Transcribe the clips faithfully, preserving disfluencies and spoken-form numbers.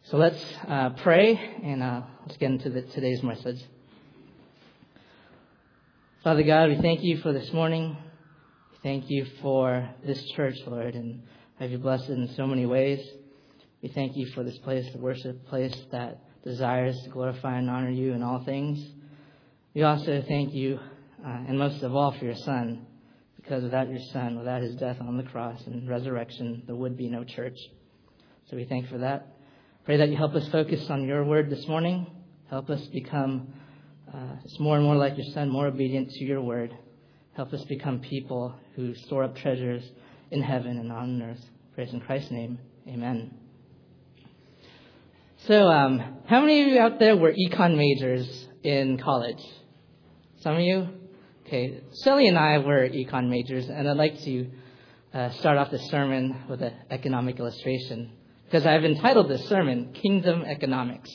So let's uh, pray, and uh, let's get into the, today's message. Father God, we thank you for this morning. We thank you for this church, Lord, and have you blessed it in so many ways. We thank you for this place, the worship place that desires to glorify and honor you in all things. We also thank you, uh, and most of all, for your Son, because without your Son, without his death on the cross and resurrection, there would be no church. So we thank you for that. Pray that you help us focus on your word this morning. Help us become uh, just more and more like your Son, more obedient to your word. Help us become people who store up treasures in heaven and on earth. Praise in Christ's name. Amen. So, um, how many of you out there were econ majors in college? Some of you? Okay. Shelly and I were econ majors, and I'd like to uh, start off this sermon with an economic illustration, because I've entitled this sermon, Kingdom Economics.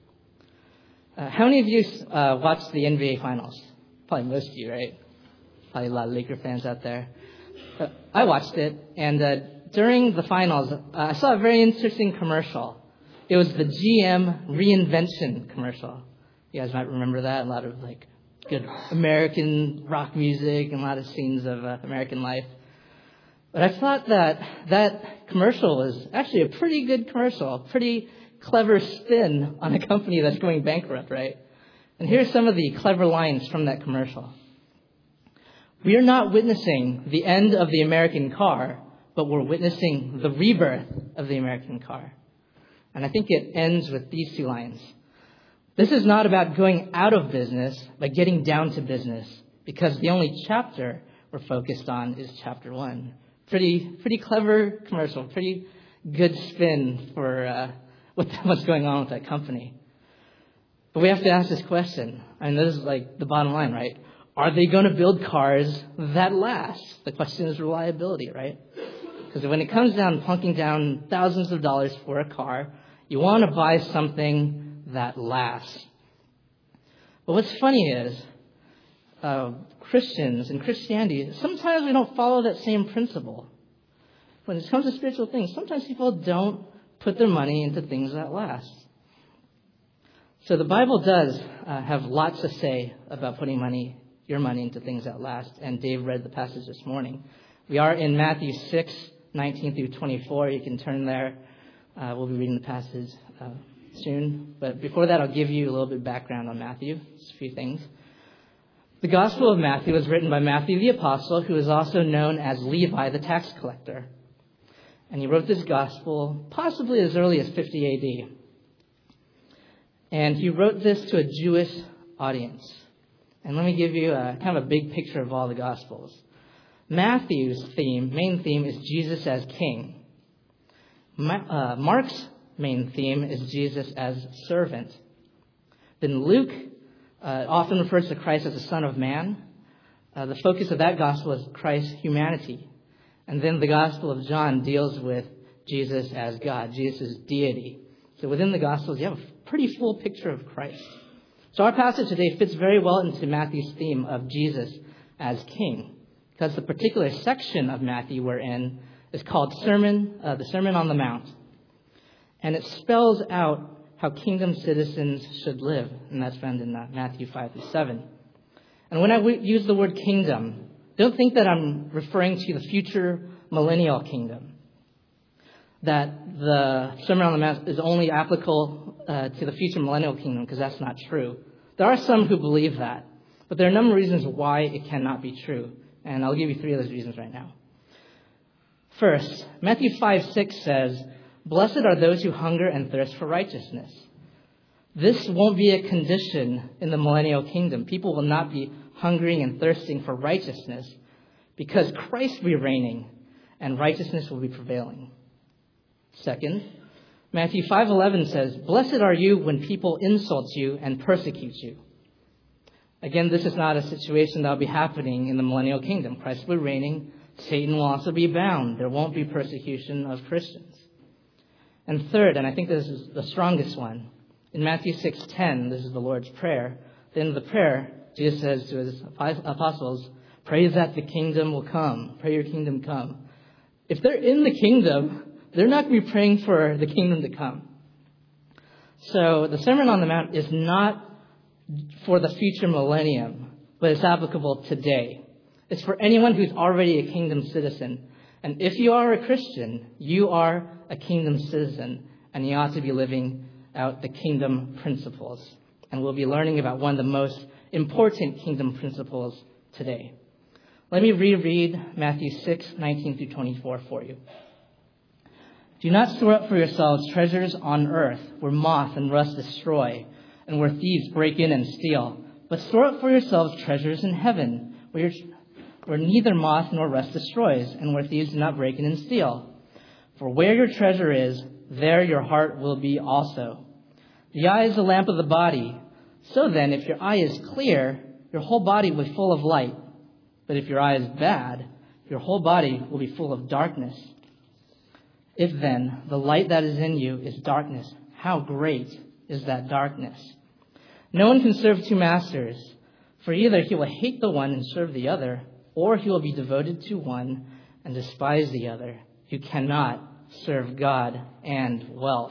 Uh, how many of you uh, watched the N B A Finals? Probably most of you, right? Probably a lot of Laker fans out there. Uh, I watched it, and uh, during the finals, uh, I saw a very interesting commercial. It was the G M reinvention commercial. You guys might remember that. A lot of like good American rock music and a lot of scenes of uh, American life. But I thought that that commercial was actually a pretty good commercial, a pretty clever spin on a company that's going bankrupt, right? And here's some of the clever lines from that commercial. We are not witnessing the end of the American car, but we're witnessing the rebirth of the American car. And I think it ends with these two lines. This is not about going out of business, but getting down to business, because the only chapter we're focused on is chapter one. Pretty, pretty clever commercial, pretty good spin for uh, what, what's going on with that company. But we have to ask this question. I mean, this is like the bottom line, right? Are they going to build cars that last? The question is reliability, right? Because when it comes down, plunking down thousands of dollars for a car, you want to buy something that lasts. But what's funny is, uh, Christians and Christianity, sometimes we don't follow that same principle. When it comes to spiritual things, sometimes people don't put their money into things that last. So the Bible does uh, have lots to say about putting money, your money into things that last. And Dave read the passage this morning. We are in Matthew six, nineteen through twenty-four. You can turn there. Uh, we'll be reading the passage uh, soon. But before that, I'll give you a little bit of background on Matthew, just a few things. The Gospel of Matthew was written by Matthew the Apostle, who is also known as Levi the tax collector. And he wrote this Gospel possibly as early as fifty A D. And he wrote this to a Jewish audience. And let me give you a, kind of a big picture of all the Gospels. Matthew's theme, main theme, is Jesus as king. Ma, uh, Mark's main theme is Jesus as servant. Then Luke uh, often refers to Christ as the Son of Man. Uh, the focus of that gospel is Christ's humanity. And then the Gospel of John deals with Jesus as God, Jesus' deity. So within the Gospels, you have a pretty full picture of Christ. So our passage today fits very well into Matthew's theme of Jesus as king, because the particular section of Matthew we're in is called Sermon, uh, the Sermon on the Mount. And it spells out how kingdom citizens should live. And that's found in uh, Matthew five through seven. And when I w- use the word kingdom, don't think that I'm referring to the future millennial kingdom. That the Sermon on the Mount is only applicable uh, to the future millennial kingdom, because that's not true. There are some who believe that. But there are a number of reasons why it cannot be true. And I'll give you three of those reasons right now. First, Matthew five six says, "Blessed are those who hunger and thirst for righteousness." This won't be a condition in the millennial kingdom. People will not be hungering and thirsting for righteousness, because Christ will be reigning and righteousness will be prevailing. Second, Matthew five eleven says, "Blessed are you when people insult you and persecute you." Again, this is not a situation that will be happening in the millennial kingdom. Christ will be reigning. Satan will also be bound. There won't be persecution of Christians. And third, and I think this is the strongest one, in Matthew six ten, this is the Lord's Prayer. Then the prayer, Jesus says to his apostles, "Pray that the kingdom will come. Pray your kingdom come." If they're in the kingdom, they're not going to be praying for the kingdom to come. So the Sermon on the Mount is not for the future millennium, but it's applicable today. It's for anyone who's already a kingdom citizen. And if you are a Christian, you are a kingdom citizen, and you ought to be living out the kingdom principles. And we'll be learning about one of the most important kingdom principles today. Let me reread Matthew six, nineteen through twenty-four for you. Do not store up for yourselves treasures on earth, where moth and rust destroy, and where thieves break in and steal. But store up for yourselves treasures in heaven, where, where neither moth nor rust destroys, and where thieves do not break in and steal. For where your treasure is, there your heart will be also. The eye is the lamp of the body. So then, if your eye is clear, your whole body will be full of light. But if your eye is bad, your whole body will be full of darkness. If then the light that is in you is darkness, how great is that darkness? No one can serve two masters, for either he will hate the one and serve the other, or he will be devoted to one and despise the other. You cannot serve God and wealth.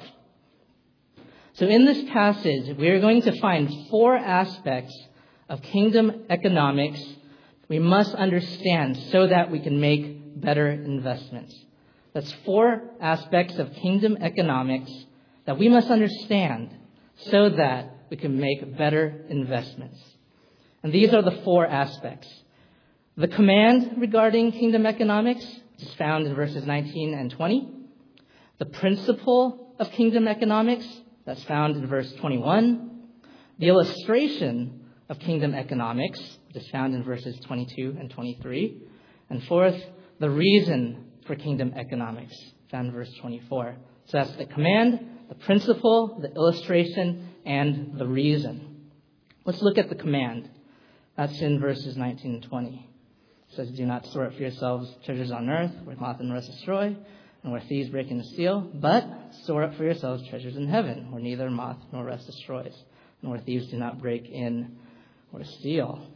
So in this passage, we are going to find four aspects of kingdom economics we must understand so that we can make better investments. That's four aspects of kingdom economics that we must understand so that we can make better investments. And these are the four aspects. The command regarding kingdom economics is found in verses nineteen and twenty. The principle of kingdom economics, that's found in verse twenty-one. The illustration of kingdom economics, which is found in verses twenty-two and twenty-three. And fourth, the reason for kingdom economics, found in verse twenty-four. So that's the command, the principle, the illustration, and the reason. Let's look at the command. That's in verses nineteen and twenty. It says, do not store up for yourselves treasures on earth, where moth and rust destroy, and where thieves break in and steal, but store up for yourselves treasures in heaven, where neither moth nor rust destroys, and where thieves do not break in or steal.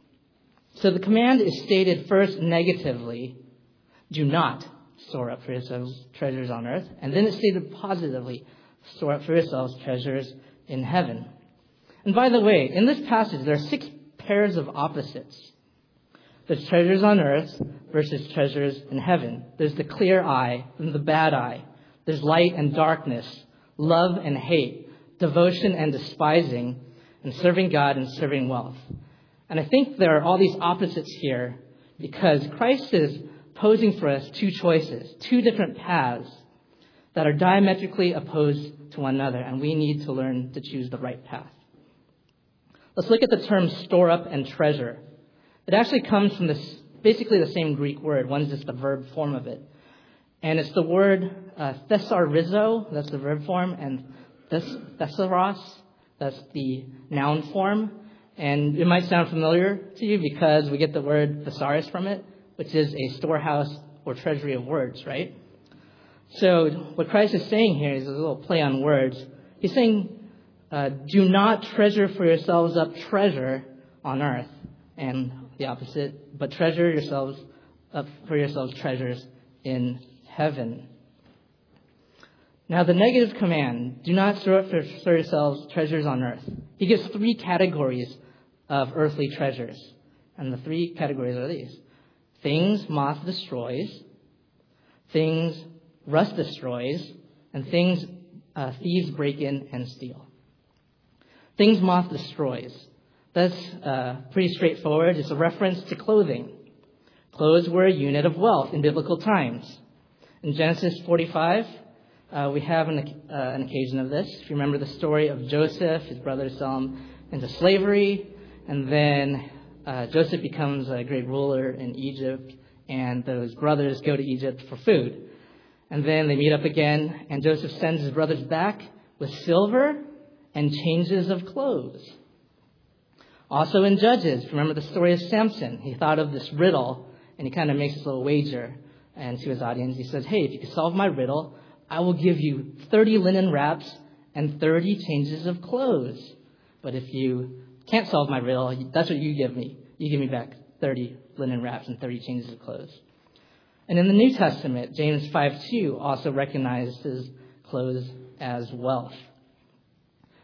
So the command is stated first negatively, do not store up for yourselves treasures on earth. And then it's stated positively, store up for yourselves treasures in heaven. And by the way, in this passage, there are six pairs of opposites. There's treasures on earth versus treasures in heaven. There's the clear eye and the bad eye. There's light and darkness, love and hate, devotion and despising, and serving God and serving wealth. And I think there are all these opposites here because Christ is posing for us two choices, two different paths that are diametrically opposed to one another, and we need to learn to choose the right path. Let's look at the term store up and treasure. It actually comes from this, basically the same Greek word. One's just the verb form of it. And it's the word uh, thesarizo, that's the verb form, and thes- thesaros, that's the noun form. And it might sound familiar to you because we get the word thesaurus from it, which is a storehouse or treasury of words, right? So what Christ is saying here is a little play on words. He's saying, uh, do not treasure for yourselves up treasure on earth. And the opposite, but treasure yourselves up for yourselves treasures in heaven. Now the negative command, do not store up for yourselves treasures on earth. He gives three categories of earthly treasures. And the three categories are these. Things moth destroys, things rust destroys, and things uh, thieves break in and steal. Things moth destroys. That's uh, pretty straightforward. It's a reference to clothing. Clothes were a unit of wealth in biblical times. In Genesis forty-five, uh, we have an, uh, an occasion of this. If you remember the story of Joseph, his brothers sell him into slavery, and then uh, Joseph becomes a great ruler in Egypt, and those brothers go to Egypt for food. And then they meet up again, and Joseph sends his brothers back with silver and changes of clothes. Also in Judges, remember the story of Samson. He thought of this riddle, and he kind of makes this little wager and to his audience. He says, hey, if you can solve my riddle, I will give you thirty linen wraps and thirty changes of clothes. But if you can't solve my riddle, that's what you give me. You give me back thirty linen wraps and thirty changes of clothes. And in the New Testament, James five two also recognizes clothes as wealth.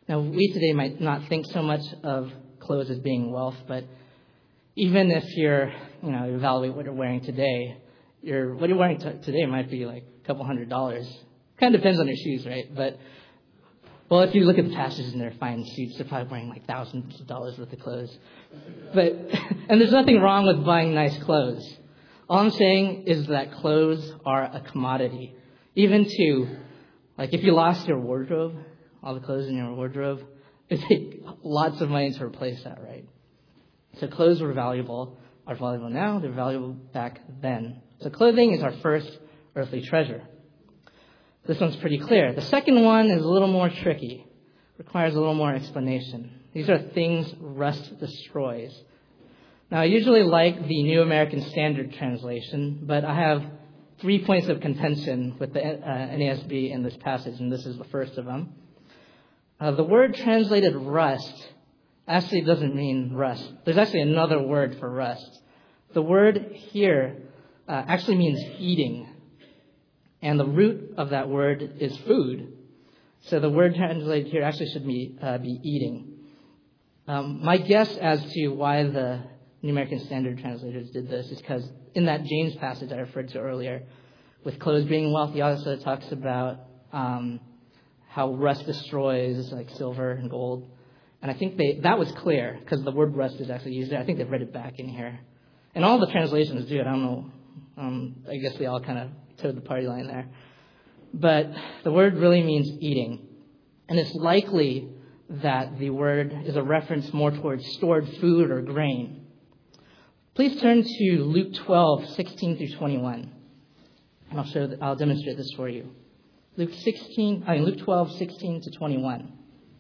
Now, we today might not think so much of clothes as being wealth, but even if you're, you know, evaluate what you're wearing today, your what you're wearing t- today might be like a couple hundred dollars. Kind of depends on your shoes, right? But, well, if you look at the pastors in their fine suits, they're probably wearing like thousands of dollars worth of clothes. But, and there's nothing wrong with buying nice clothes. All I'm saying is that clothes are a commodity. Even to, like, if you lost your wardrobe, all the clothes in your wardrobe, it would take lots of money to replace that, right? So clothes were valuable, are valuable now, they're valuable back then. So clothing is our first earthly treasure. This one's pretty clear. The second one is a little more tricky, requires a little more explanation. These are things rust destroys. Now, I usually like the New American Standard Translation, but I have three points of contention with the uh, N A S B in this passage, and this is the first of them. Uh, the word translated rust actually doesn't mean rust. There's actually another word for rust. The word here uh, actually means eating, and the root of that word is food. So the word translated here actually should be, uh, be eating. Um, my guess as to why the New American Standard translators did this is because in that James passage I referred to earlier, with clothes being wealth, he also talks about um, how rust destroys like silver and gold. And I think they that was clear because the word rust is actually used there. I think they've read it back in here. And all the translations do it. I don't know. Um, I guess they all kind of towed the party line there. But the word really means eating. And it's likely that the word is a reference more towards stored food or grain. Please turn to Luke twelve, sixteen through twenty-one. And I'll show that, I'll demonstrate this for you. Luke sixteen, I mean Luke twelve, sixteen to twenty-one.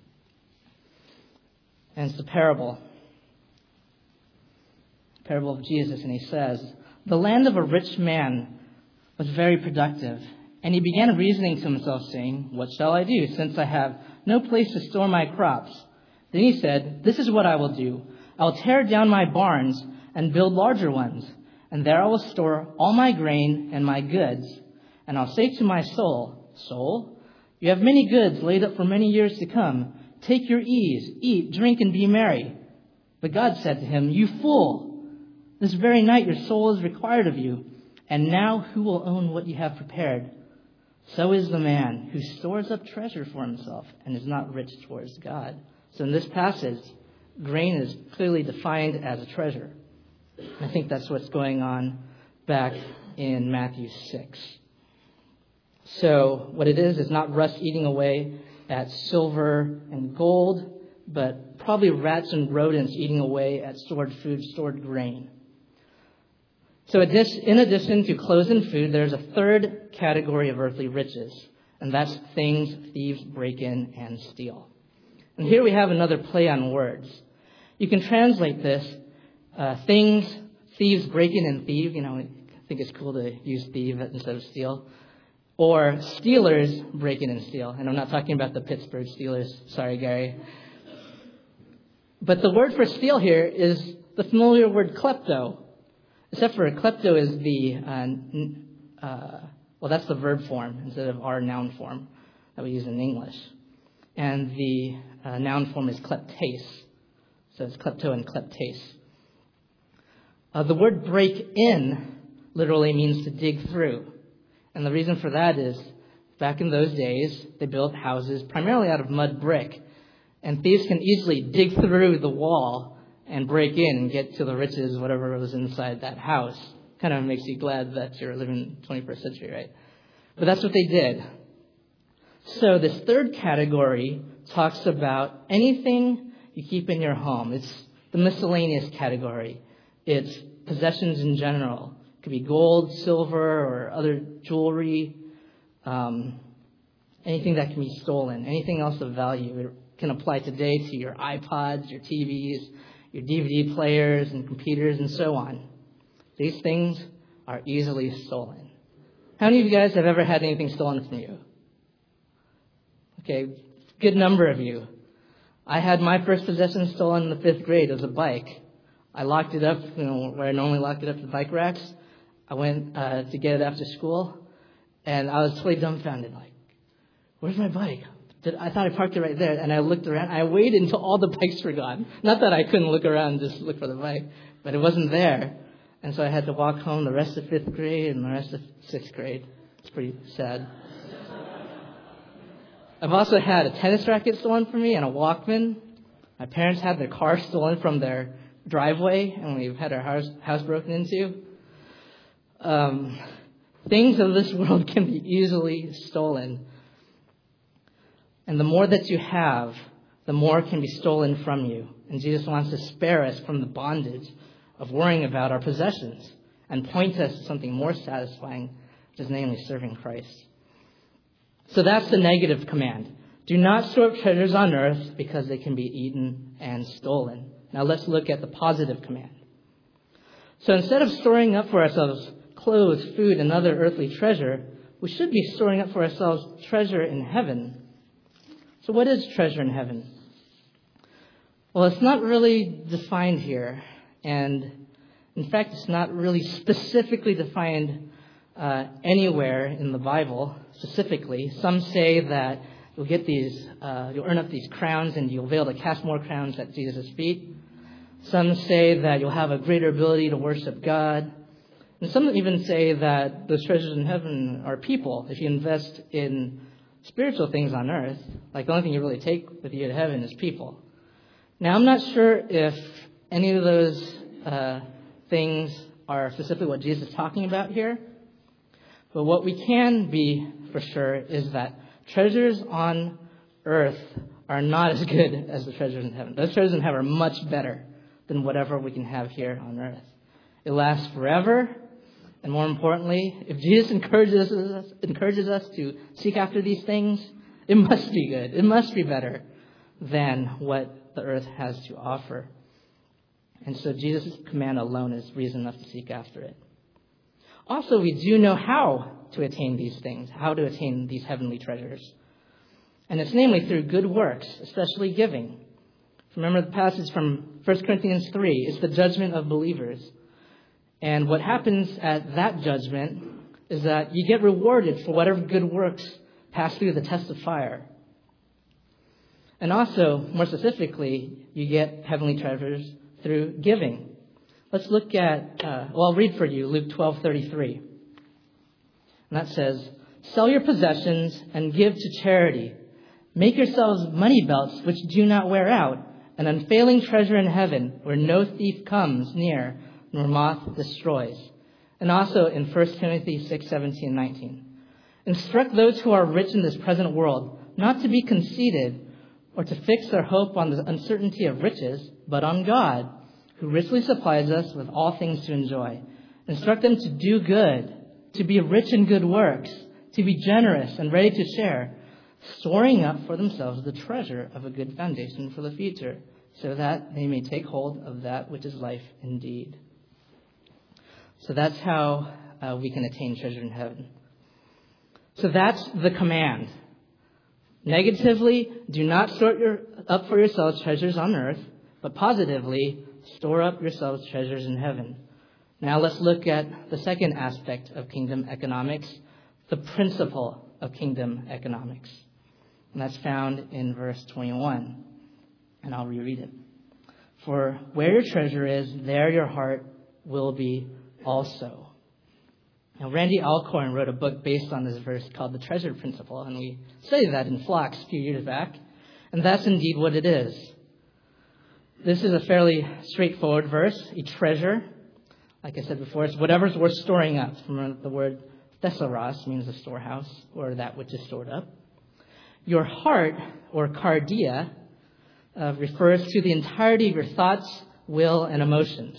And it's the parable. Parable of Jesus, and he says, "The land of a rich man was very productive, and he began reasoning to himself, saying, 'What shall I do, since I have no place to store my crops?' Then he said, 'This is what I will do. I will tear down my barns and build larger ones, and there I will store all my grain and my goods. And I'll say to my soul, Soul, you have many goods laid up for many years to come. Take your ease, eat, drink, and be merry.' But God said to him, 'You fool, this very night your soul is required of you. And now who will own what you have prepared? So is the man who stores up treasure for himself and is not rich towards God.'" So in this passage, grain is clearly defined as a treasure. I think that's what's going on back in Matthew six. So what it is is not rust eating away at silver and gold, but probably rats and rodents eating away at stored food, stored grain. So in addition to clothes and food, there's a third category of earthly riches, and that's things thieves break in and steal. And here we have another play on words. You can translate this, uh, things thieves break in and thieve. You know, I think it's cool to use thieve instead of steal. Or stealers break in and steal. And I'm not talking about the Pittsburgh Steelers. Sorry, Gary. But the word for steal here is the familiar word klepto. Except for klepto is the, uh, uh, well, that's the verb form instead of our noun form that we use in English. And the uh, noun form is kleptes. So it's klepto and kleptes. Uh, the word break in literally means to dig through. And the reason for that is back in those days, they built houses primarily out of mud brick. And thieves can easily dig through the wall and break in and get to the riches, whatever was inside that house. Kind of makes you glad that you're living in the twenty-first century, right? But that's what they did. So this third category talks about anything you keep in your home. It's the miscellaneous category. It's possessions in general. It could be gold, silver, or other jewelry. Um, anything that can be stolen. Anything else of value. It can apply today to your iPods, your T Vs, your D V D players and computers and so on. These things are easily stolen. How many of you guys have ever had anything stolen from you? Okay, good number of you. I had my first possession stolen in the fifth grade. It was a bike. I locked it up, you know, where I normally locked it up in bike racks. I went uh, to get it after school, and I was totally dumbfounded, like, where's my bike? did, I thought I parked it right there. And I looked around. I waited until all the bikes were gone. Not that I couldn't look around and just look for the bike, but it wasn't there. And so I had to walk home the rest of fifth grade and the rest of sixth grade. It's pretty sad. I've also had a tennis racket stolen from me and a Walkman. My parents had their car stolen from their driveway, and we've had our house, house broken into. Um, things of this world can be easily stolen. And the more that you have, the more can be stolen from you. And Jesus wants to spare us from the bondage of worrying about our possessions and point us to something more satisfying, which is namely serving Christ. So that's the negative command. Do not store up treasures on earth because they can be eaten and stolen. Now let's look at the positive command. So instead of storing up for ourselves clothes, food, and other earthly treasure, we should be storing up for ourselves treasure in heaven. So what is treasure in heaven? Well, it's not really defined here. And in fact, it's not really specifically defined uh, anywhere in the Bible specifically. Some say that you'll get these, uh, you'll earn up these crowns and you'll be able to cast more crowns at Jesus' feet. Some say that you'll have a greater ability to worship God. And some even say that those treasures in heaven are people. If you invest in spiritual things on earth, like the only thing you really take with you to heaven is people. Now, I'm not sure if any of those uh, things are specifically what Jesus is talking about here. But what we can be for sure is that treasures on earth are not as good as the treasures in heaven. Those treasures in heaven are much better than whatever we can have here on earth. It lasts forever. And more importantly, if Jesus encourages us, encourages us to seek after these things, it must be good. It must be better than what the earth has to offer. And so Jesus' command alone is reason enough to seek after it. Also, we do know how to attain these things, how to attain these heavenly treasures. And it's namely through good works, especially giving. Remember the passage from First Corinthians three. It's the judgment of believers. And what happens at that judgment is that you get rewarded for whatever good works pass through the test of fire. And also, more specifically, you get heavenly treasures through giving. Let's look at, uh, well, I'll read for you Luke twelve thirty-three. And that says, "Sell your possessions and give to charity. Make yourselves money belts which do not wear out, an unfailing treasure in heaven where no thief comes near nor moth destroys." And also in First Timothy six seventeen and nineteen. "Instruct those who are rich in this present world not to be conceited or to fix their hope on the uncertainty of riches, but on God, who richly supplies us with all things to enjoy. Instruct them to do good, to be rich in good works, to be generous and ready to share, storing up for themselves the treasure of a good foundation for the future, so that they may take hold of that which is life indeed." So that's how uh, we can attain treasure in heaven. So that's the command. Negatively, do not store your, up for yourselves treasures on earth, but positively, store up yourselves treasures in heaven. Now let's look at the second aspect of kingdom economics, the principle of kingdom economics. And that's found in verse twenty-one. And I'll reread it. "For where your treasure is, there your heart will be also." Now, Randy Alcorn wrote a book based on this verse called The Treasure Principle, and we studied that in Phlox a few years back. And that's indeed what it is. This is a fairly straightforward verse. A treasure, like I said before, is whatever's worth storing up. From the word thesauros, means a storehouse, or that which is stored up. Your heart, or cardia, uh, refers to the entirety of your thoughts, will, and emotions.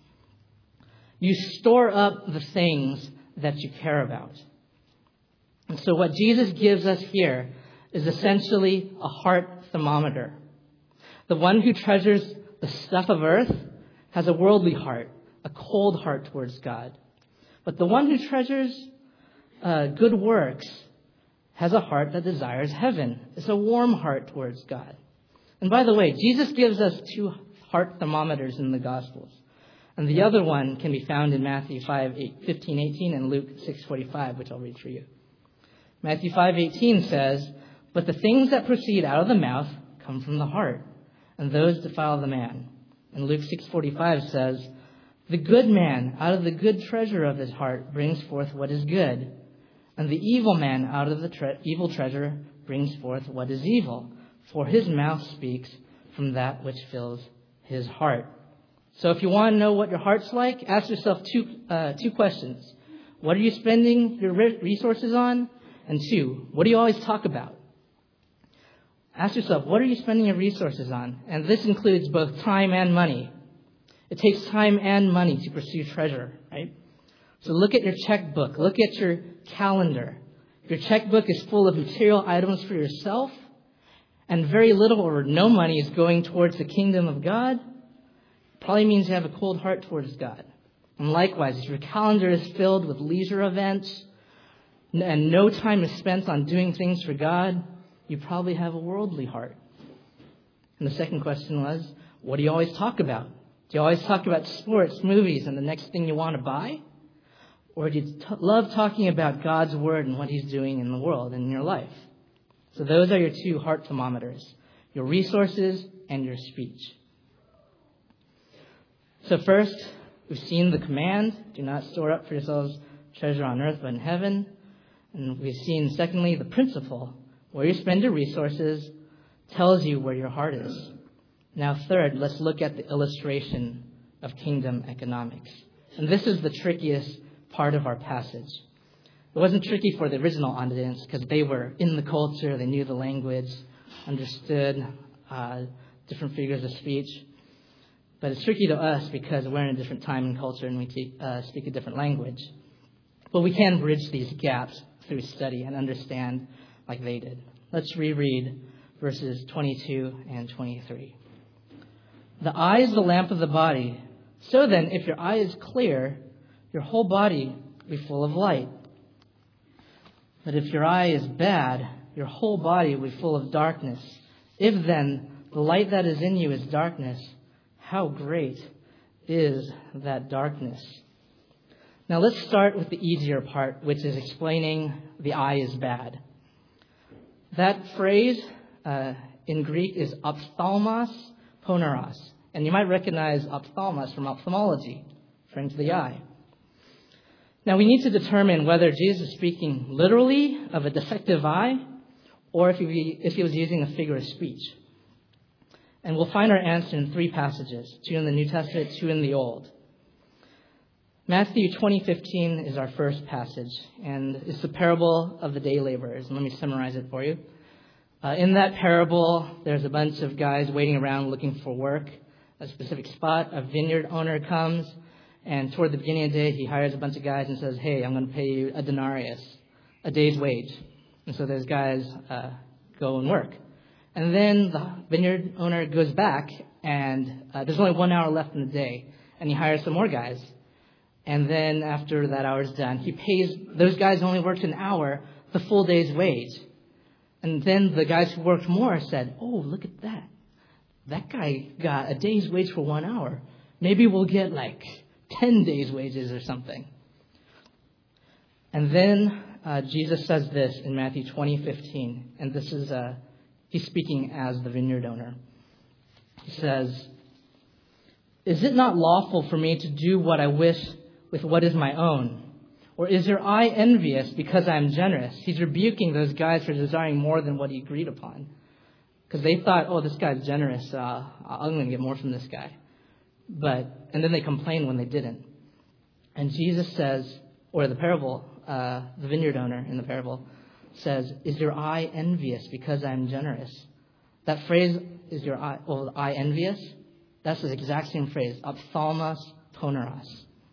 You store up the things that you care about. And so what Jesus gives us here is essentially a heart thermometer. The one who treasures the stuff of earth has a worldly heart, a cold heart towards God. But the one who treasures uh, good works has a heart that desires heaven. It's a warm heart towards God. And by the way, Jesus gives us two heart thermometers in the Gospels. And the other one can be found in Matthew five, fifteen, eighteen and Luke six forty-five, which I'll read for you. Matthew five eighteen says, But the things that proceed out of the mouth come from the heart, and those defile the man. And Luke six forty-five says, the good man out of the good treasure of his heart brings forth what is good, and the evil man out of the tre- evil treasure brings forth what is evil, for his mouth speaks from that which fills his heart. So if you want to know what your heart's like, ask yourself two uh, two questions. What are you spending your re- resources on? And two, what do you always talk about? Ask yourself, what are you spending your resources on? And this includes both time and money. It takes time and money to pursue treasure, right? So look at your checkbook. Look at your calendar. If your checkbook is full of material items for yourself, and very little or no money is going towards the kingdom of God, it probably means you have a cold heart towards God. And likewise, if your calendar is filled with leisure events and no time is spent on doing things for God, you probably have a worldly heart. And the second question was, what do you always talk about? Do you always talk about sports, movies, and the next thing you want to buy? Or do you t- love talking about God's word and what he's doing in the world and in your life? So those are your two heart thermometers, your resources and your speech. So first, we've seen the command, do not store up for yourselves treasure on earth but in heaven. And we've seen, secondly, the principle, where you spend your resources tells you where your heart is. Now third, let's look at the illustration of kingdom economics. And this is the trickiest part of our passage. It wasn't tricky for the original audience because they were in the culture, they knew the language, understood uh, different figures of speech. But it's tricky to us because we're in a different time and culture and we te- uh, speak a different language. But we can bridge these gaps through study and understand like they did. Let's reread verses twenty-two and twenty-three. The eye is the lamp of the body. So then, if your eye is clear, your whole body will be full of light. But if your eye is bad, your whole body will be full of darkness. If then the light that is in you is darkness, how great is that darkness? Now let's start with the easier part, which is explaining the eye is bad. That phrase uh, in Greek is ophthalmos poneros. And you might recognize ophthalmos from ophthalmology, referring to the eye. Now we need to determine whether Jesus is speaking literally of a defective eye or if he, if he was using a figure of speech. And we'll find our answer in three passages, two in the New Testament, two in the Old. Matthew twenty fifteen is our first passage, and it's the parable of the day laborers. And let me summarize it for you. Uh, in that parable, there's a bunch of guys waiting around looking for work, a specific spot. A vineyard owner comes, and toward the beginning of the day, he hires a bunch of guys and says, hey, I'm going to pay you a denarius, a day's wage. And so those guys uh, go and work. And then the vineyard owner goes back, and uh, there's only one hour left in the day, and he hires some more guys. And then after that hour's done, he pays those guys who only worked an hour the full day's wage. And then the guys who worked more said, oh, look at that. That guy got a day's wage for one hour. Maybe we'll get like ten days' wages or something. And then uh, Jesus says this in Matthew twenty fifteen. And this is, uh, he's speaking as the vineyard owner. He says, is it not lawful for me to do what I wish with what is my own? Or is your eye envious because I am generous? He's rebuking those guys for desiring more than what he agreed upon. Because they thought, oh, this guy's generous. Uh, I'm going to get more from this guy. But, and then they complained when they didn't. And Jesus says, or the parable, uh, the vineyard owner in the parable says, is your eye envious because I am generous? That phrase, is your eye, well, eye envious? That's the exact same phrase, ophthalmos poneros.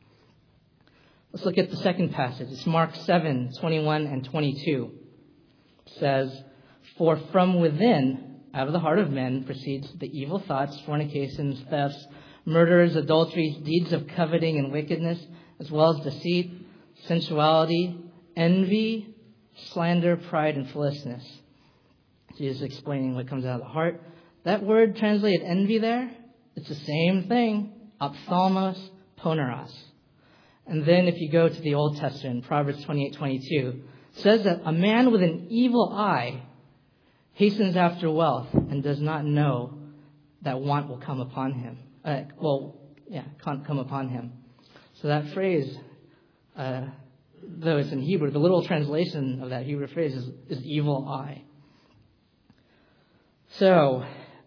Let's look at the second passage. It's Mark seven, twenty-one and twenty-two. It says, for from within, out of the heart of men, proceeds the evil thoughts, fornications, thefts, murders, adulteries, deeds of coveting and wickedness, as well as deceit, sensuality, envy, slander, pride, and foolishness. Jesus is explaining what comes out of the heart. That word translated envy there, it's the same thing, ophthalmos poneros. And then if you go to the Old Testament, Proverbs twenty-eight twenty-two, it says that a man with an evil eye hastens after wealth and does not know that want will come upon him. Uh, well, yeah, can't come upon him. So that phrase, uh, though it's in Hebrew, the literal translation of that Hebrew phrase is, is evil eye. So,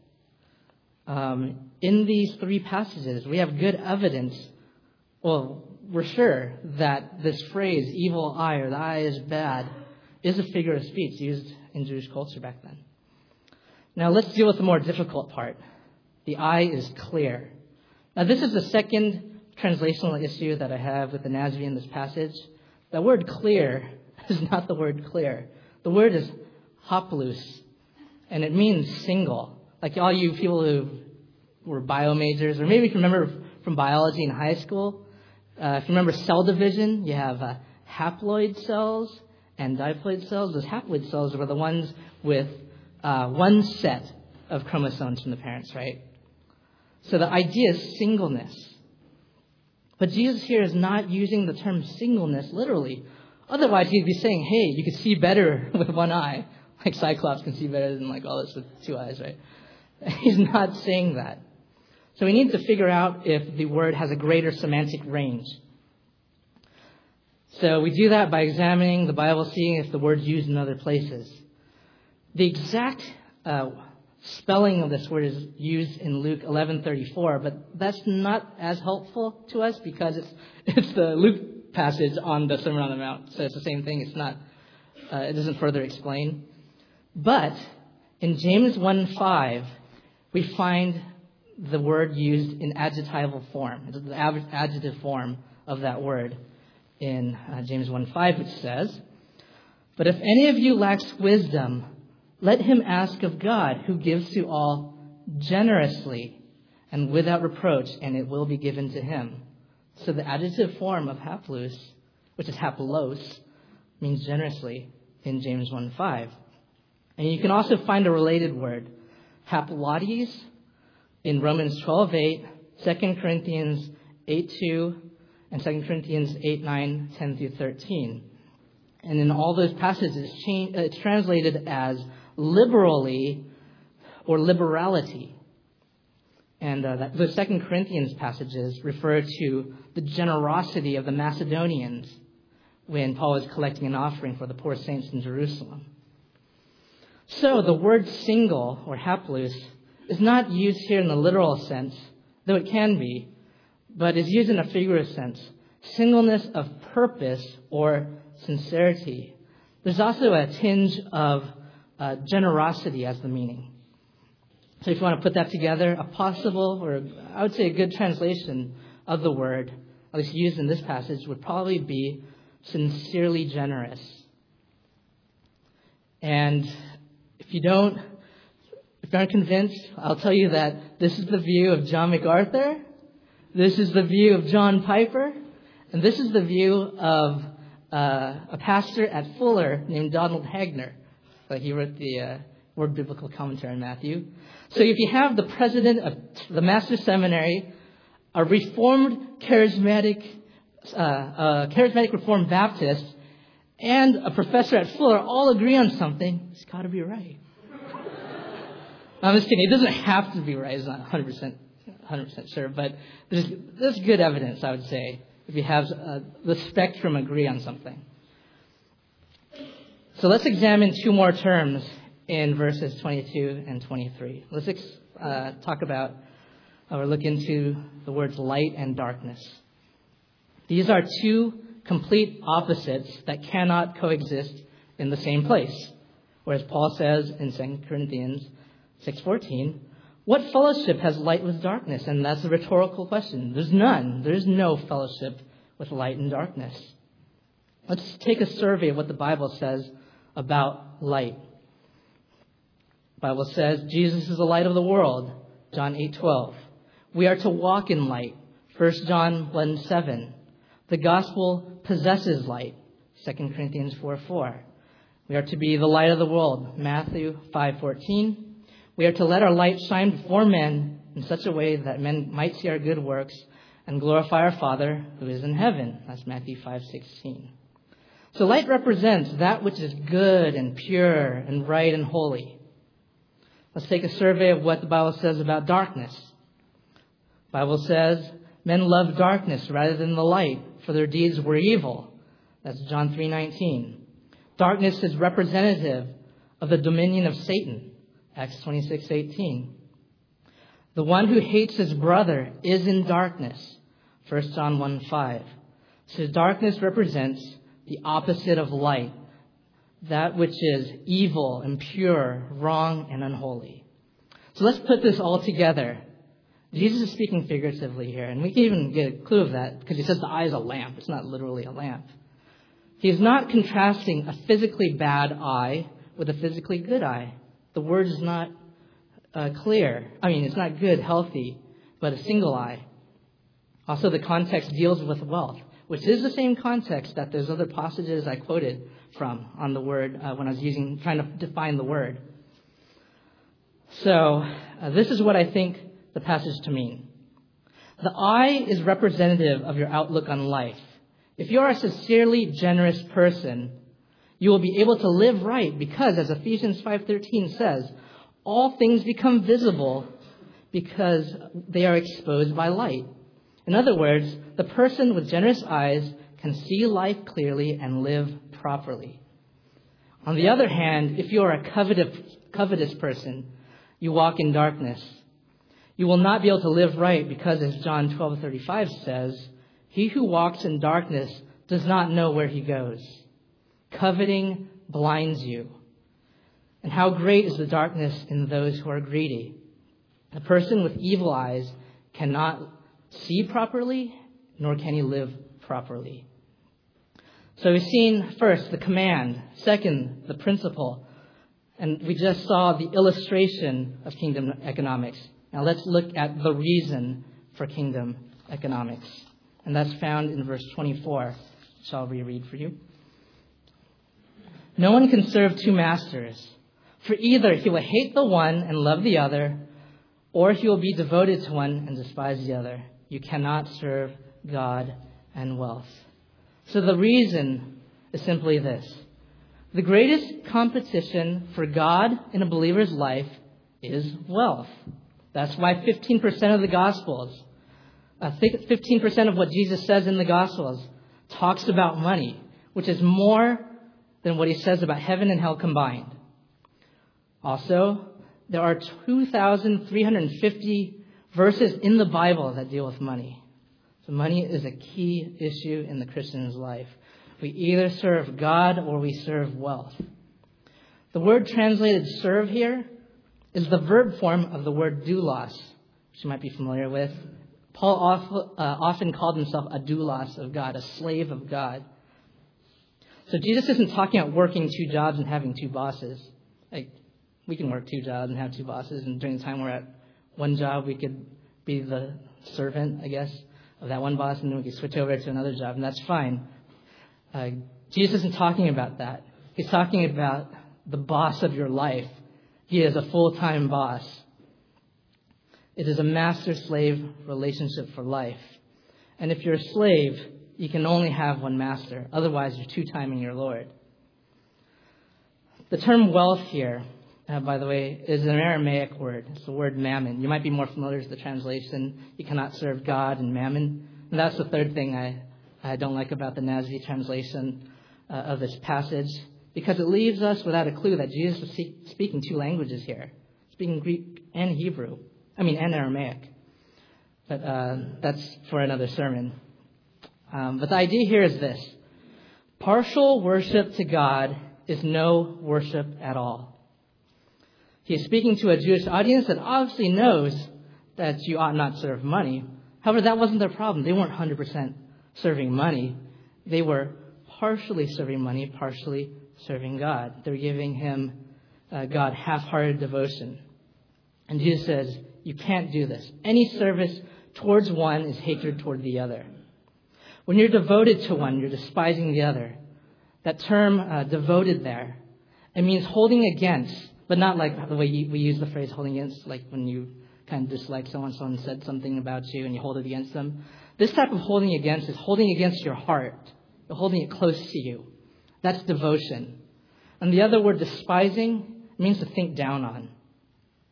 um, in these three passages, we have good evidence. Well, we're sure that this phrase, evil eye, or the eye is bad, is a figure of speech used in Jewish culture back then. Now let's deal with the more difficult part. The eye is clear. Now this is the second translational issue that I have with the N A S B in this passage. The word clear is not the word clear. The word is haplus, and it means single. Like all you people who were bio majors, or maybe if you remember from biology in high school, uh, if you remember cell division, you have uh, haploid cells and diploid cells. Those haploid cells were the ones with uh, one set of chromosomes from the parents, right? So the idea is singleness. But Jesus here is not using the term singleness literally. Otherwise, he'd be saying, hey, you can see better with one eye. Like Cyclops can see better than like all this with two eyes, right? He's not saying that. So we need to figure out if the word has a greater semantic range. So we do that by examining the Bible, seeing if the word's used in other places. The exact uh, spelling of this word is used in Luke eleven thirty-four, but that's not as helpful to us because it's it's the Luke passage on the Sermon on the Mount. So it's the same thing. It's not. Uh, it doesn't further explain. But in James one five, we find the word used in adjectival form. It's the adjective form of that word in uh, James one five, which says, "But if any of you lacks wisdom, let him ask of God, who gives to all generously and without reproach, and it will be given to him." So the adjective form of haplus, which is haplos, means generously in James one five. And you can also find a related word, haplades, in Romans twelve eight, Second Corinthians eight two, and Second Corinthians eight nine, ten through thirteen. And in all those passages, it's translated as liberally or liberality. And uh, that, those Second Corinthians passages refer to the generosity of the Macedonians when Paul was collecting an offering for the poor saints in Jerusalem. So the word single or haplus is not used here in the literal sense, though it can be, but is used in a figurative sense. Singleness of purpose or sincerity. There's also a tinge of uh, generosity as the meaning. So if you want to put that together, a possible, or I would say a good translation of the word, at least used in this passage, would probably be sincerely generous. And if you don't, if you aren't convinced, I'll tell you that this is the view of John MacArthur, this is the view of John Piper, and this is the view of uh, a pastor at Fuller named Donald Hagner. So he wrote the uh, Word Biblical Commentary on Matthew. So if you have the president of the Master's Seminary, a Reformed Charismatic, uh, uh, Charismatic Reformed Baptist, and a professor at Fuller all agree on something, it's got to be right. I'm just kidding. It doesn't have to be right. It's not one hundred percent, one hundred percent sure, but there's there's good evidence, I would say, if you have uh, the spectrum agree on something. So let's examine two more terms in verses twenty-two and twenty-three. Let's uh, talk about or look into the words light and darkness. These are two complete opposites that cannot coexist in the same place. Whereas Paul says in Second Corinthians six fourteen, what fellowship has light with darkness? And that's a rhetorical question. There's none. There's no fellowship with light and darkness. Let's take a survey of what the Bible says about light. The Bible says Jesus is the light of the world, John eight twelve. We are to walk in light, First John one seven. The gospel possesses light, Second Corinthians four four. We are to be the light of the world, Matthew five fourteen. We are to let our light shine before men in such a way that men might see our good works and glorify our Father who is in heaven. That's Matthew five sixteen. So light represents that which is good and pure and right and holy. Let's take a survey of what the Bible says about darkness. The Bible says, men love darkness rather than the light, for their deeds were evil. That's John three nineteen. Darkness is representative of the dominion of Satan. Acts twenty-six eighteen. The one who hates his brother is in darkness. First John one five. So darkness represents the opposite of light, that which is evil, impure, wrong, and unholy. So let's put this all together. Jesus is speaking figuratively here, and we can even get a clue of that because he says the eye is a lamp. It's not literally a lamp. He's not contrasting a physically bad eye with a physically good eye. The word is not uh, clear. I mean, it's not good, healthy, but a single eye. Also, the context deals with wealth, which is the same context that those other passages I quoted from on the word uh, when I was using trying to define the word. So, uh, this is what I think the passage to mean. The eye is representative of your outlook on life. If you are a sincerely generous person, you will be able to live right because, as Ephesians five thirteen says, all things become visible because they are exposed by light. In other words, the person with generous eyes can see life clearly and live properly. On the other hand, if you are a covetous, covetous person, you walk in darkness. You will not be able to live right because, as John twelve thirty-five says, he who walks in darkness does not know where he goes. Coveting blinds you. And how great is the darkness in those who are greedy. The person with evil eyes cannot see properly, nor can he live properly. So we've seen first the command, second the principle, and we just saw the illustration of kingdom economics. Now let's look at the reason for kingdom economics. And that's found in verse twenty-four, which I'll reread for you. No one can serve two masters, for either he will hate the one and love the other, or he will be devoted to one and despise the other. You cannot serve God and wealth. So the reason is simply this. The greatest competition for God in a believer's life is wealth. That's why fifteen percent of the Gospels, uh, fifteen percent of what Jesus says in the Gospels talks about money, which is more than what he says about heaven and hell combined. Also, there are two thousand three hundred fifty verses in the Bible that deal with money. So money is a key issue in the Christian's life. We either serve God or we serve wealth. The word translated serve here is the verb form of the word doulos, which you might be familiar with. Paul often called himself a doulos of God, a slave of God. So Jesus isn't talking about working two jobs and having two bosses. Like, we can work two jobs and have two bosses, and during the time we're at one job, we could be the servant, I guess, of that one boss, and then we could switch over to another job, and that's fine. Uh, Jesus isn't talking about that. He's talking about the boss of your life. He is a full-time boss. It is a master-slave relationship for life. And if you're a slave, you can only have one master. Otherwise, you're two-timing your Lord. The term wealth here, uh, by the way, is an Aramaic word. It's the word mammon. You might be more familiar with the translation. You cannot serve God and mammon. And that's the third thing I, I don't like about the N A S B translation uh, of this passage, because it leaves us without a clue that Jesus was speaking two languages here, speaking Greek and Hebrew. I mean, and Aramaic. But uh, that's for another sermon. Um, but the idea here is this. Partial worship to God is no worship at all. He is speaking to a Jewish audience that obviously knows that you ought not serve money. However, that wasn't their problem. They weren't one hundred percent serving money. They were partially serving money, partially serving God. They were giving him, uh, God, half-hearted devotion. And Jesus says, you can't do this. Any service towards one is hatred toward the other. When you're devoted to one, you're despising the other. That term, uh, devoted there, it means holding against, but not like the way we use the phrase holding against, like when you kind of dislike someone, someone said something about you and you hold it against them. This type of holding against is holding against your heart. You're holding it close to you. That's devotion. And the other word, despising, means to think down on.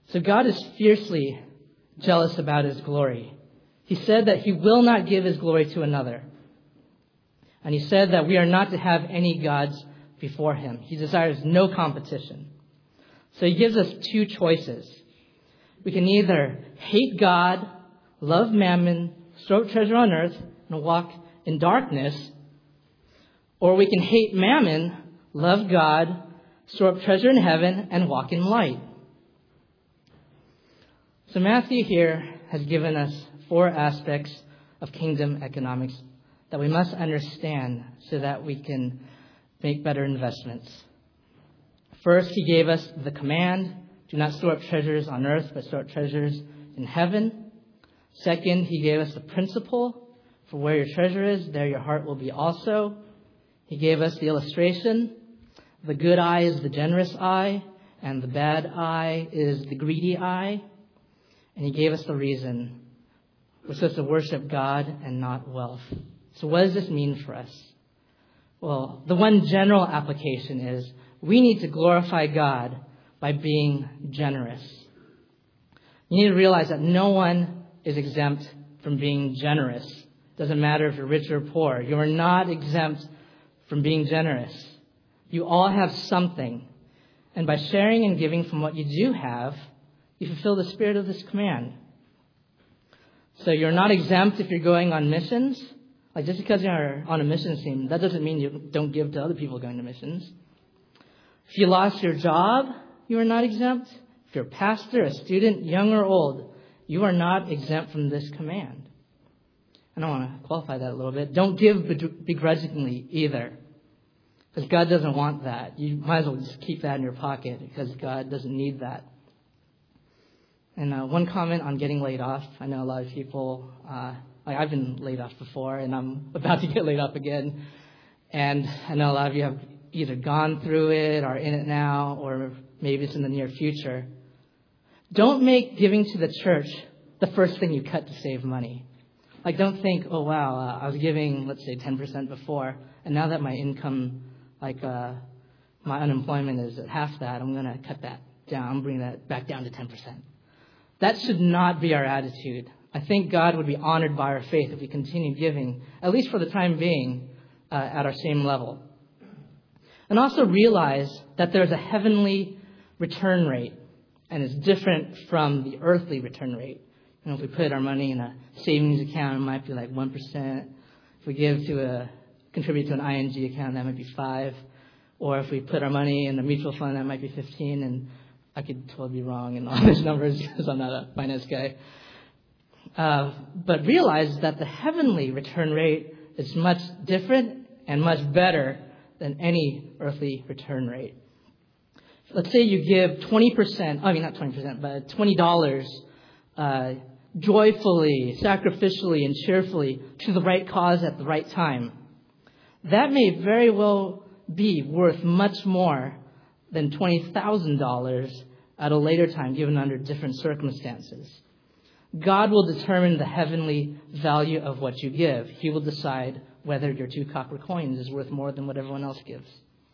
So God is fiercely jealous about his glory. He said that he will not give his glory to another. And he said that we are not to have any gods before him. He desires no competition. So he gives us two choices. We can either hate God, love mammon, store up treasure on earth, and walk in darkness, or we can hate mammon, love God, store up treasure in heaven, and walk in light. So Matthew here has given us four aspects of kingdom economics that we must understand so that we can make better investments. First, he gave us the command, do not store up treasures on earth, but store up treasures in heaven. Second, he gave us the principle, for where your treasure is, there your heart will be also. He gave us the illustration. The good eye is the generous eye, and the bad eye is the greedy eye. And he gave us the reason. We're supposed to worship God and not wealth. So what does this mean for us? Well, the one general application is we need to glorify God by being generous. You need to realize that no one is exempt from being generous. Doesn't matter if you're rich or poor. You are not exempt from being generous. You all have something. And by sharing and giving from what you do have, you fulfill the spirit of this command. So you're not exempt if you're going on missions. Like just because you're on a missions team, that doesn't mean you don't give to other people going to missions. If you lost your job, you are not exempt. If you're a pastor, a student, young or old, you are not exempt from this command. And I want to qualify that a little bit. Don't give begrudgingly either, because God doesn't want that. You might as well just keep that in your pocket, because God doesn't need that. And uh, one comment on getting laid off. I know a lot of people, uh, like I've been laid off before, and I'm about to get laid off again. And I know a lot of you have either gone through it, are in it now, or maybe it's in the near future. Don't make giving to the church the first thing you cut to save money. Like, don't think, oh, wow, uh, I was giving, let's say, ten percent before, and now that my income, like uh, my unemployment is at half that, I'm going to cut that down. I'm bringing that back down to ten percent. That should not be our attitude. I think God would be honored by our faith if we continue giving, at least for the time being, uh, at our same level. And also realize that there's a heavenly return rate, and it's different from the earthly return rate. You know, if we put our money in a savings account, it might be like one percent. If we give to a, contribute to an I N G account, that might be five. Or if we put our money in a mutual fund, that might be fifteen. And I could totally be wrong in all these numbers because I'm not a finance guy. Uh, but realize that the heavenly return rate is much different and much better than any earthly return rate. Let's say you give twenty percent, I mean not twenty percent, but twenty dollars uh, joyfully, sacrificially, and cheerfully to the right cause at the right time. That may very well be worth much more than twenty thousand dollars at a later time, given under different circumstances. God will determine the heavenly value of what you give. He will decide whether your two copper coins is worth more than what everyone else gives.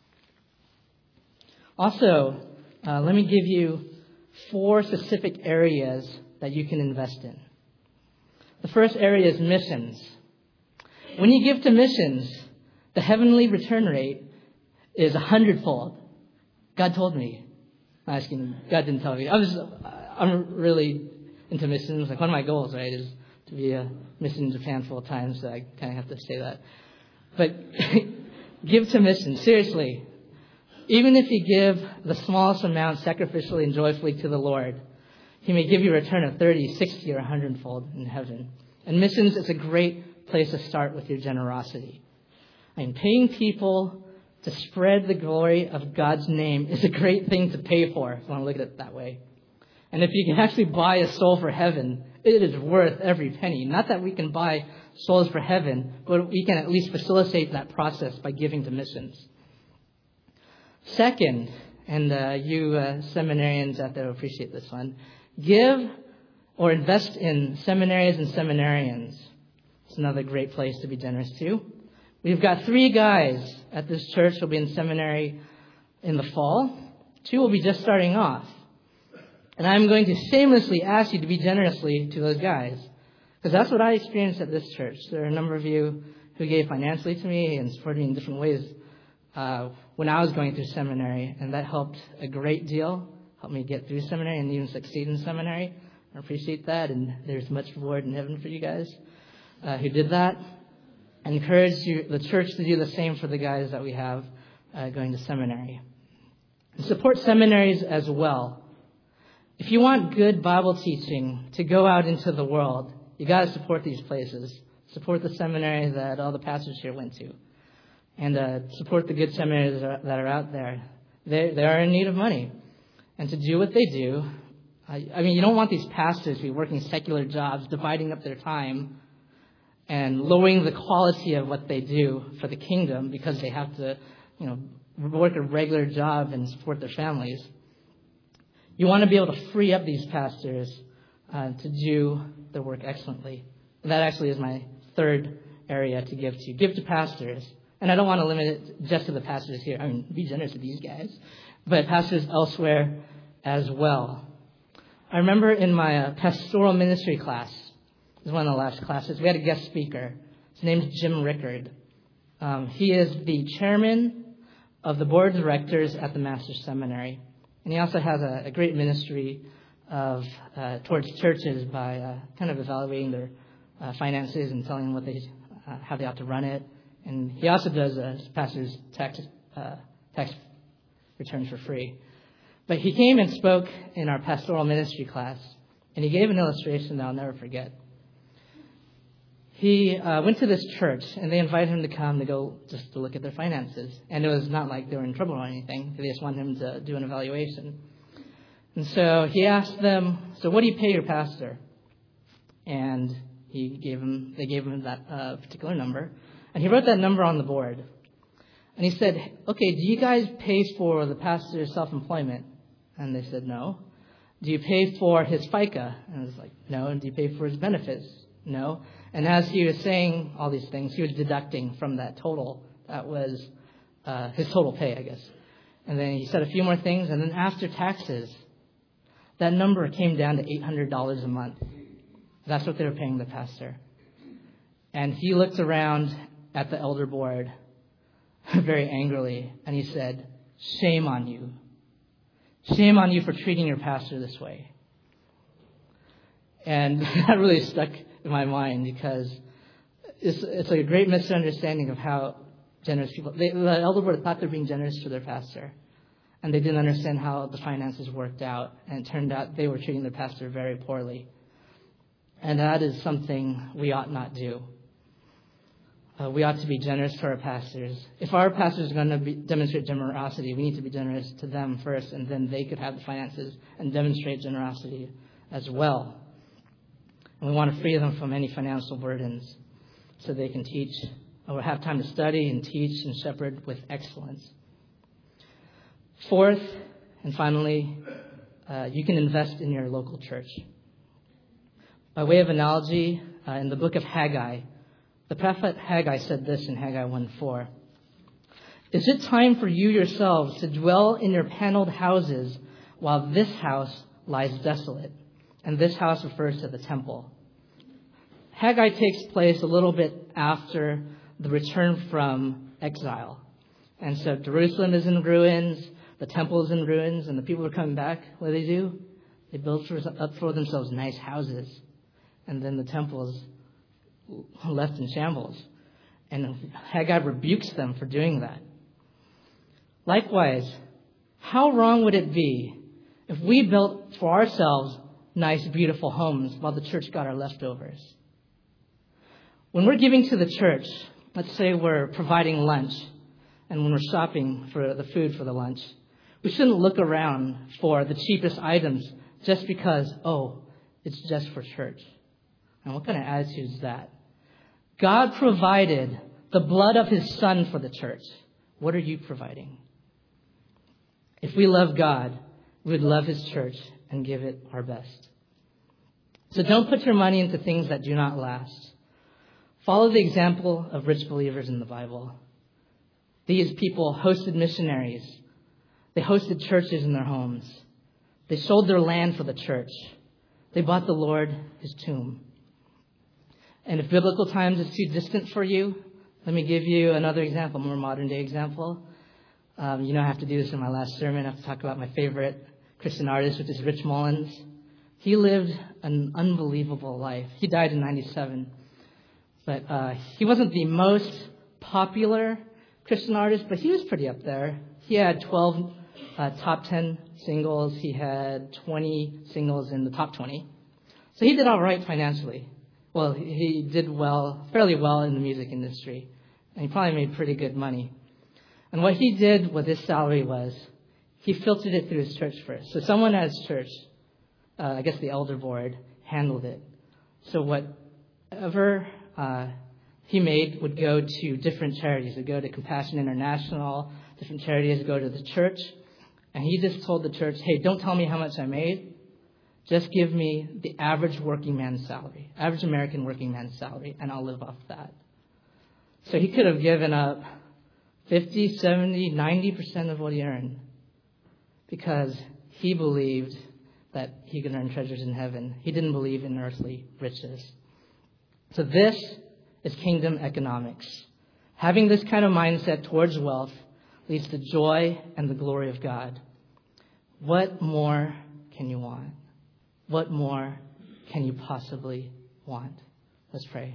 Also, uh, let me give you four specific areas that you can invest in. The first area is missions. When you give to missions, the heavenly return rate is a hundredfold. God told me. I'm asking, God didn't tell me. I was, I'm really into missions. Like one of my goals, right, is to be a mission in Japan full time. So I kind of have to say that. But give to missions. Seriously. Even if you give the smallest amount sacrificially and joyfully to the Lord, He may give you a return of thirty, sixty, or a hundredfold in heaven. And missions is a great place to start with your generosity. I mean, paying people to spread the glory of God's name is a great thing to pay for, if you want to look at it that way. And if you can actually buy a soul for heaven, it is worth every penny. Not that we can buy souls for heaven, but we can at least facilitate that process by giving to missions. Second, and uh, you uh, seminarians out there appreciate this one, give or invest in seminaries and seminarians. It's another great place to be generous too. We've got three guys at this church who will be in seminary in the fall. Two will be just starting off. And I'm going to shamelessly ask you to be generously to those guys. Because that's what I experienced at this church. There are a number of you who gave financially to me and supported me in different ways uh, when I was going through seminary. And that helped a great deal, helped me get through seminary and even succeed in seminary. I appreciate that. And there's much reward in heaven for you guys uh, who did that. I encourage you, the church to do the same for the guys that we have uh, going to seminary. And support seminaries as well. If you want good Bible teaching to go out into the world, you got to support these places. Support the seminary that all the pastors here went to. And uh, support the good seminaries that are, that are out there. They, they are in need of money. And to do what they do, I, I mean, you don't want these pastors to be working secular jobs, dividing up their time, and lowering the quality of what they do for the kingdom because they have to, you know, work a regular job and support their families. You want to be able to free up these pastors uh, to do their work excellently. And that actually is my third area to give to. Give to pastors. And I don't want to limit it just to the pastors here. I mean, be generous to these guys. But pastors elsewhere as well. I remember in my uh, pastoral ministry class, this is one of the last classes, we had a guest speaker. His name is Jim Rickard. Um, he is the chairman of the board of directors at the Master's Seminary. And he also has a, a great ministry of uh, towards churches by uh, kind of evaluating their uh, finances and telling them what they, uh, how they ought to run it. And he also does uh, pastors' tax uh, tax returns for free. But he came and spoke in our pastoral ministry class, and he gave an illustration that I'll never forget. He uh, went to this church, and they invited him to come to go just to look at their finances. And it was not like they were in trouble or anything. They just wanted him to do an evaluation. And so he asked them, so what do you pay your pastor? And he gave him, they gave him that uh, particular number. And he wrote that number on the board. And he said, okay, do you guys pay for the pastor's self-employment? And they said, no. Do you pay for his FICA? And I was like, no. And do you pay for his benefits? No. And as he was saying all these things, he was deducting from that total. That was uh, his total pay, I guess. And then he said a few more things. And then after taxes, that number came down to eight hundred dollars a month. That's what they were paying the pastor. And he looked around at the elder board very angrily. And he said, shame on you. Shame on you for treating your pastor this way. And that really stuck in my mind because it's, it's like a great misunderstanding of how generous people... They, the elder board thought they were being generous to their pastor. And they didn't understand how the finances worked out. And it turned out they were treating their pastor very poorly. And that is something we ought not do. Uh, we ought to be generous to our pastors. If our pastors are going to be, demonstrate generosity, we need to be generous to them first, and then they could have the finances and demonstrate generosity as well. And we want to free them from any financial burdens so they can teach or have time to study and teach and shepherd with excellence. Fourth, and finally, uh, you can invest in your local church. By way of analogy, uh, in the book of Haggai, the prophet Haggai said this in Haggai one four. Is it time for you yourselves to dwell in your paneled houses while this house lies desolate? And this house refers to the temple. Haggai takes place a little bit after the return from exile. And so Jerusalem is in ruins, the temple is in ruins, and the people are coming back. What do they do? They build for, up for themselves nice houses. And then the temple is left in shambles. And Haggai rebukes them for doing that. Likewise, how wrong would it be if we built for ourselves nice, beautiful homes while the church got our leftovers? When we're giving to the church, let's say we're providing lunch, and when we're shopping for the food for the lunch, we shouldn't look around for the cheapest items just because, oh, it's just for church. And what kind of attitude is that? God provided the blood of his son for the church. What are you providing? If we love God, we would love his church and give it our best. So don't put your money into things that do not last. Follow the example of rich believers in the Bible. These people hosted missionaries. They hosted churches in their homes. They sold their land for the church. They bought the Lord his tomb. And if biblical times is too distant for you, let me give you another example, more modern day example. Um, you know I have to do this in my last sermon. I have to talk about my favorite Christian artist, which is Rich Mullins. He lived an unbelievable life. He died in ninety-seven. But uh, he wasn't the most popular Christian artist, but he was pretty up there. He had twelve uh, top ten singles. He had twenty singles in the top twenty. So he did all right financially. Well, he did well, fairly well in the music industry. And he probably made pretty good money. And what he did with his salary was he filtered it through his church first. So someone at his church, uh, I guess the elder board, handled it. So whatever uh, he made would go to different charities. It would go to Compassion International, different charities would go to the church. And he just told the church, hey, don't tell me how much I made. Just give me the average working man's salary, average American working man's salary, and I'll live off that. So he could have given up fifty, seventy, ninety percent of what he earned because he believed that he could earn treasures in heaven. He didn't believe in earthly riches. So this is kingdom economics. Having this kind of mindset towards wealth leads to joy and the glory of God. What more can you want? What more can you possibly want? Let's pray.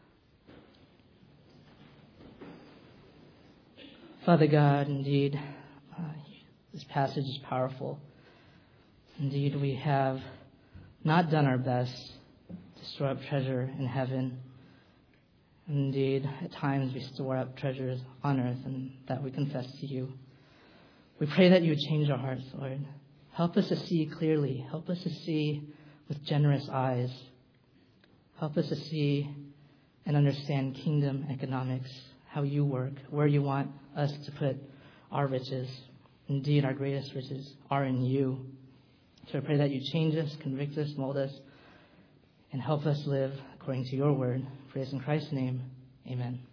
Father God, indeed, uh, this passage is powerful. Indeed, we have not done our best to store up treasure in heaven. Indeed, at times we store up treasures on earth, and that we confess to you. We pray that you would change our hearts, Lord. Help us to see clearly. Help us to see with generous eyes. Help us to see and understand kingdom economics, how you work, where you want us to put our riches. Indeed, our greatest riches are in you. So I pray that you change us, convict us, mold us, and help us live according to your word. Praise in Christ's name. Amen.